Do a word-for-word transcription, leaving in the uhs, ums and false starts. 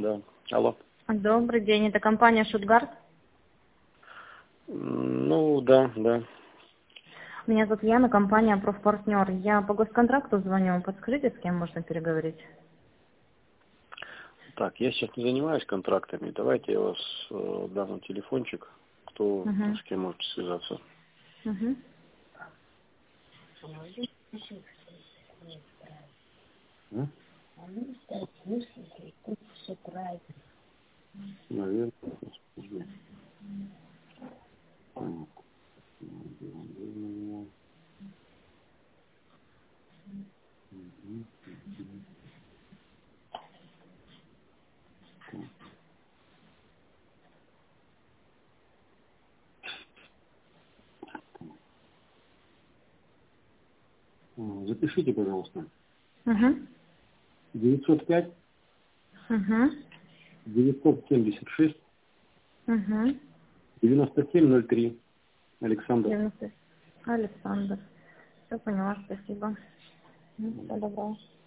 да. Алло. Добрый день, это компания Шутгард. Ну, да, да. Меня зовут Яна, компания Профпартнер. Я по госконтракту звоню. Подскажите, с кем можно переговорить? Так, я сейчас не занимаюсь контрактами. Давайте я вас э, дам на телефончик, кто Угу. с кем можете связаться. Угу. А? Наверное. Запишите, пожалуйста. Угу. девятьсот пять Угу. девятьсот семьдесят шесть Угу. девяносто семь ноль три. Александр. девяносто. Александр. Все поняла, спасибо. Ну, всего доброго.